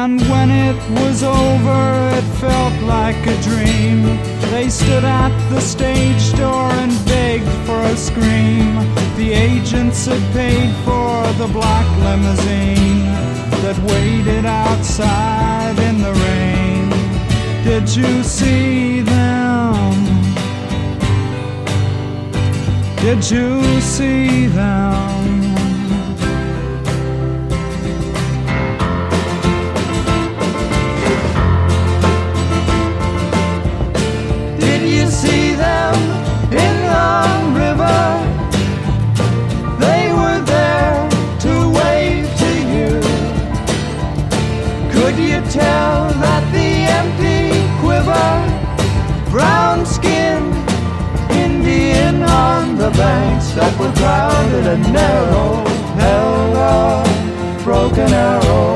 And when it was over, it felt like a dream. They stood at the stage door and begged for a scream. The agents had paid for the black limousine that waited outside in the rain. Did you see them? Did you see them? See them in the river. They were there to wave to you. Could you tell that the empty quiver, brown-skinned Indian on the banks that were crowded and narrow held a broken arrow?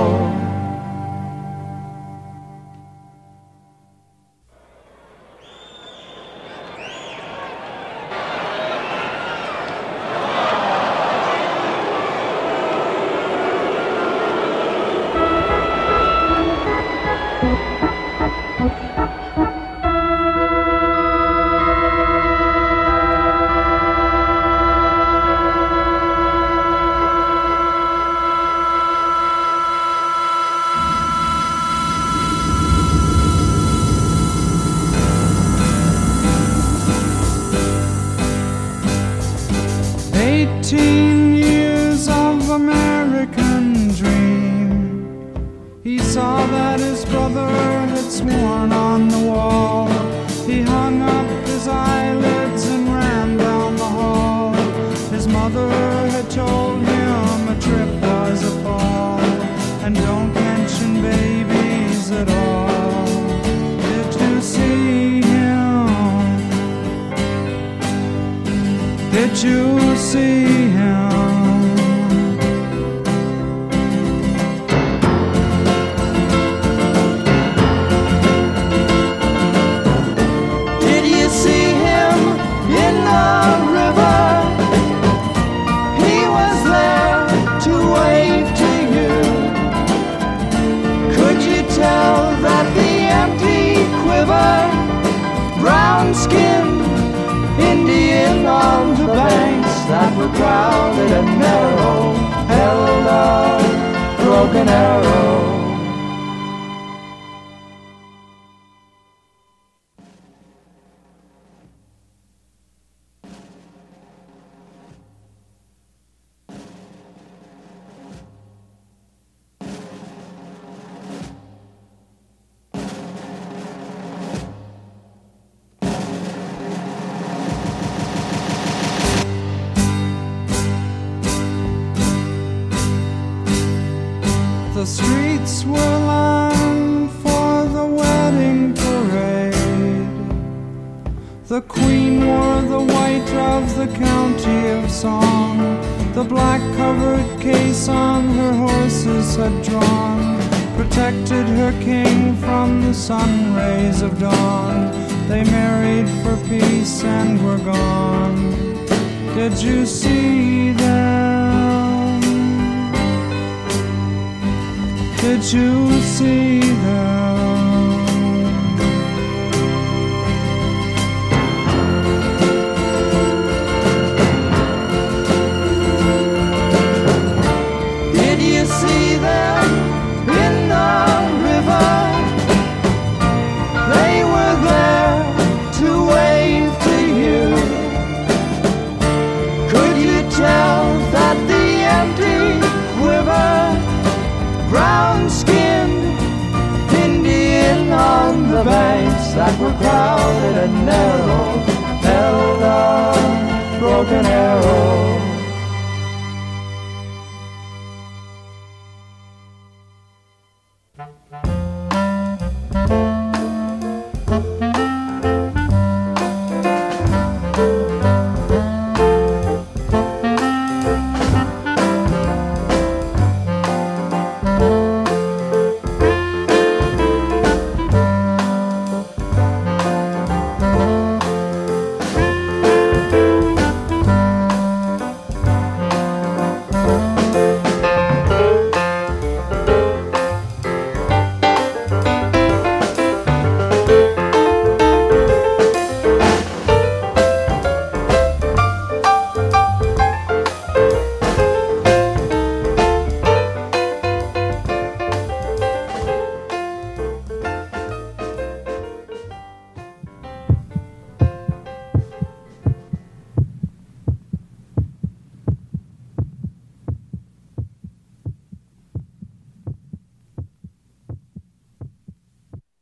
Did you see him? Did you see him in the river? He was there to wave to you. Could you tell that the empty quiver, brown-skinned Indian on the banks that were crowded and narrow held a broken arrow? The streets were lined for the wedding parade. The queen wore the white of the county of song. The black-covered case on her horses had drawn protected her king from the sun rays of dawn. They married for peace and were gone. Did you see them? Did you see them? Did you see them in the river? They were there to wave to you. Could you tell that the empty quiver, brown-skinned Indian on the banks that were crowded and narrow